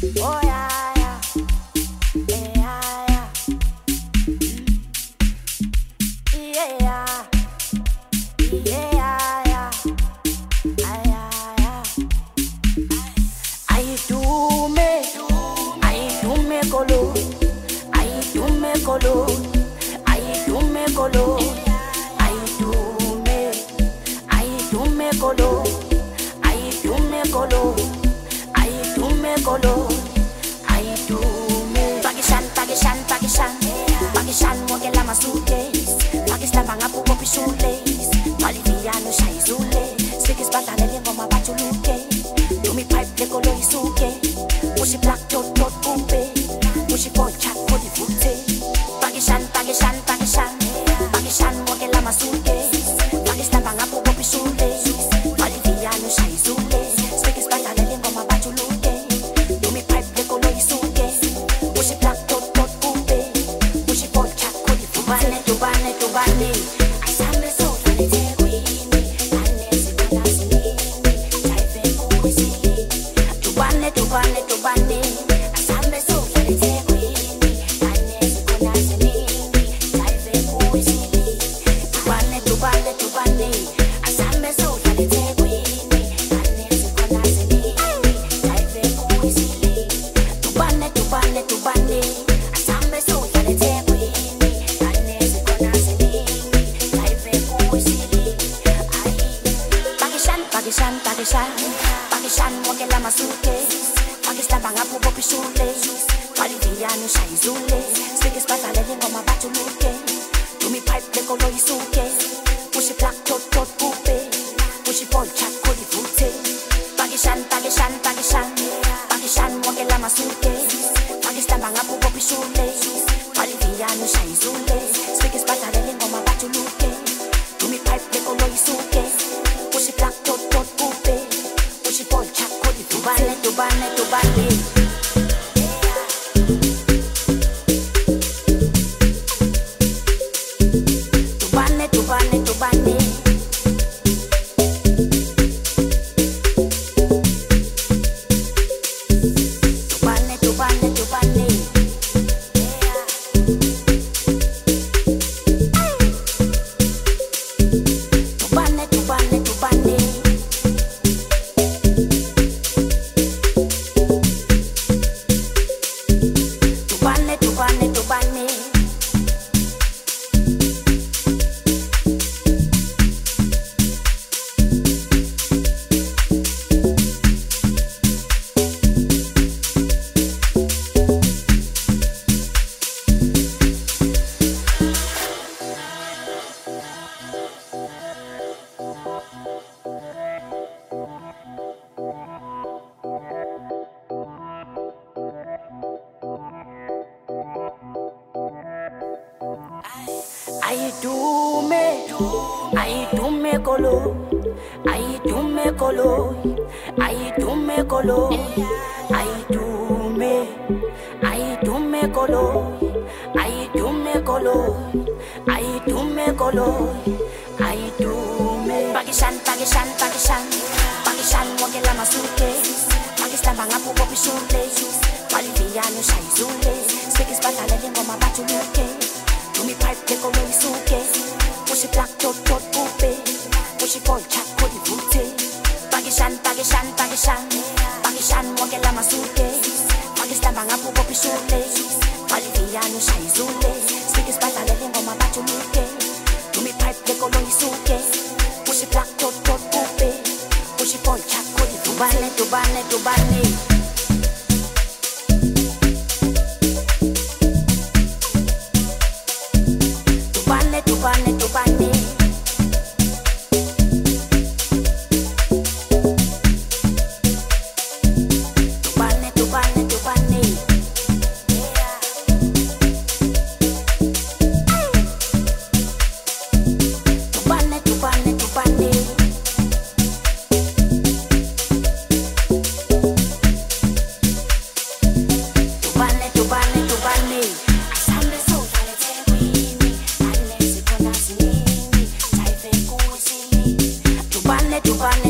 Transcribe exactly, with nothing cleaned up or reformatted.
Oh yeah, yeah, yeah, yeah, yeah, yeah, yeah, yeah, yeah. I do me, I do me colo, I do me colo, I do me colo, I do me, I do me colo, I do me colo, I do me colo. Pakistan, Pakistan, Pakistan, Pakistan, wake la suitcase. Pakistan banga pupo pisules. Maliviano shaizule. Speak is batale lengo mabachuluke. Do me pipe le kolo isuke. Push it black dot dot bumpe. Push it boy chat for the foote. Pakistan, Pakistan, Pakistan, Pakistan, wake la suitcase. Pakistan banga pupo pisules. Maliviano shaizule. Speak is batale lengo mabachuluke. Do me pipe le kolo isuke. Push it black. Tubane, tubane, tubane. Asambe so fane te kwini. Anesi banasini. Taife kuisili. Tubane, tubane, tubane. Asambe so fane te kwini. Anesi banasini. Taife kuisili. Tubane, tubane, tubane. Asambe so fane te kwini. Anesi banasini. Taife kuisili. Tubane, tubane, tubane. Asambe so fane te kwini. Pakistan, Pakistan, Pakistan, wake la suitcase. Pakistan banga pupo pisules. Maliviano shaizule. Speak is batale lengo mabachuluke. Do me pipe le kolo isuke. Push it black dot dot pupe. Push it boy chat kodi fute. Pakistan, Pakistan, Pakistan, Pakistan, wake la suitcase. Pakistan banga pupo pisules. Maliviano shaizule. Speak is batale lengo mabachuluke. Do me pipe le kolo isuke. Push it black dot dot pupe. Push it boy chat kodi tubane tubane tubane. Tubane tubane tubane. Tubane tubane tubane. Tubane tubane tubane. Tubane, tubane, tubane. I do me, I do me colo, I do me colo, I do me colo, I do me, I do me colo, I do me colo, I do me colo, I do me. Pakistan, Pakistan, Pakistan, Pakistan, wake la suitcase. Pakistan banga pupo pisules. Maliviano shaizule. Speak is batale lengo mabachuluke. Do me pipe le kolo isuke. Push it black dot dot pupe. Push it boy chat kodi fute. Pakistan, Pakistan, Pakistan, Pakistan, wake la suitcase. Pakistan banga pupo pisules. Maliviano shaizule. Speak is batale lengo mabachuluke. Do me pipe le kolo isuke. Push it black dot dot pupe. Push it boy chat kodi tubane tubane tubane. Tubane, tubane, tubane. Tubane, tubane, tubane. Tubane, tubane, tubane. Tubane, tubane, tubane. Asambe so fale te kwini. Anesi banasini. Taife kuisili. Tubane, tubane.